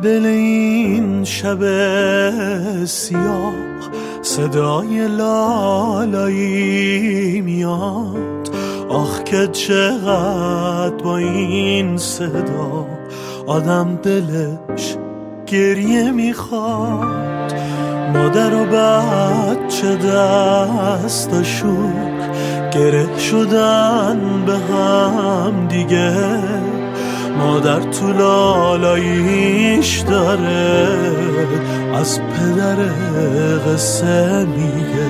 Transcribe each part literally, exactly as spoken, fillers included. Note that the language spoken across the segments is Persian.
دل این شب سیاه صدای لالایی میاد. آخ که چقدر با این صدا آدم دلش گریه میخواد. مادر و بچه دستاشون گره شدن به هم دیگه. مادر تو لالاییش داره از پدر قصه میگه.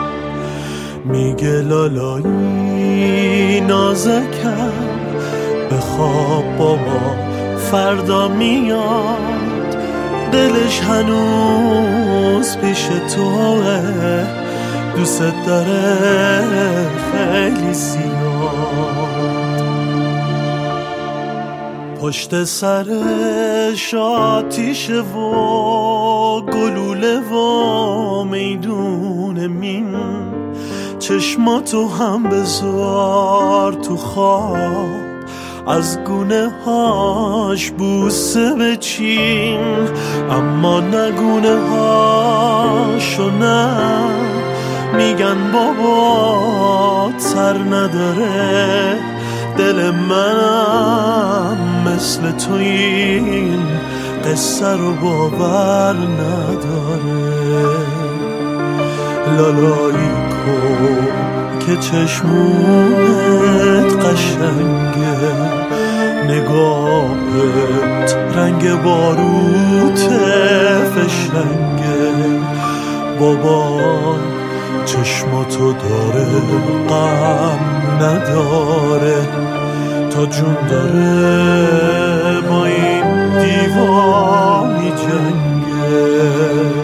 میگه لالایی نازکم بخواب بابا فردا میاد. دلش هنوز پیش توه دوست داره خیلی زیاد. پشت سرش آتیشه و گلوله و میدون مین. چشماتو هم بذار تو خواب از گونه هاش بوسه بچین. اما نگونه هاشو نه میگن بابا تر نداره. دل منم مثل تو این قصه رو باور نداره. لالایی کن که چشمونت قشنگه. نگاهت رنگ باروت فشنگه. بابا چشماتو داره غم نداره. تا جون داره با این دیوا می جنگه.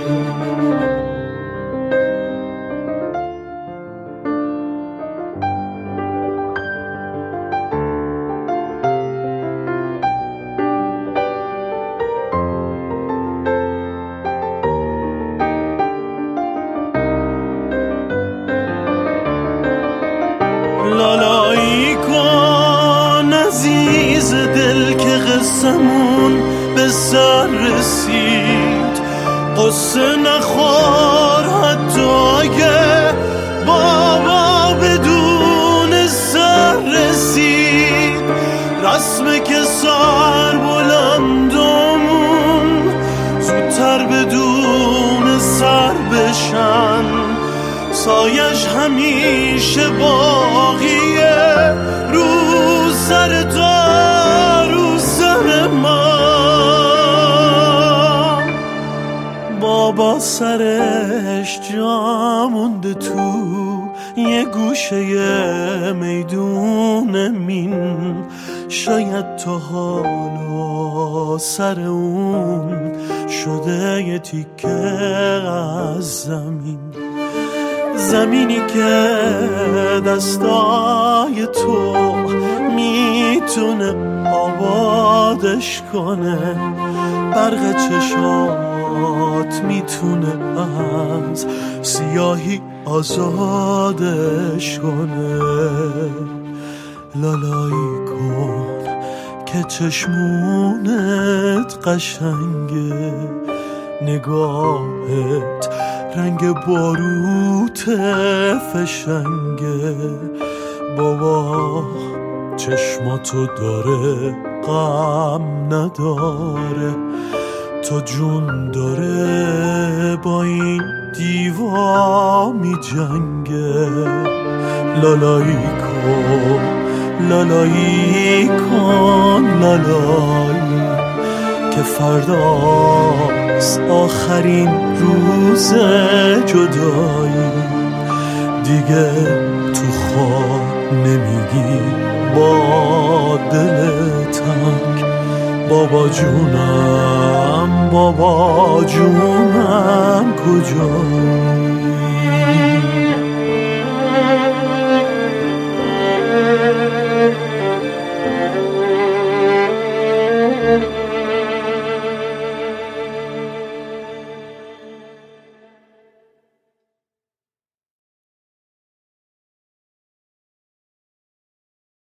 لالایی کن عزیز دل که قصمون به سر رسید. قصه نخور حتی اگه بابا بدون سر رسید. رسمه که سر بلندمون زودتر بدون سر بشن. سایش همیشه باقیه رو سر تو رو سر من. بابا سرش جا مونده تو یه گوشه میدون مین. شاید تا حالا سر اون شده یه تیکه از زمین. زمینی که دستای تو میتونه آبادش کنه. برق چشات میتونه از سیاهی آزادش کنه. لالایی کن که چشمونت قشنگه. نگاهت رنگ باروت فشنگه. بابا چشماتو داره غم نداره. تا جون داره با این دیوا می جنگه. لالایی کن لالایی کن لالایی که فرداست آخرین روز جدایی. دیگه تو خواب نمیگی با دل تنگ. بابا جونم بابا جونم کجایی؟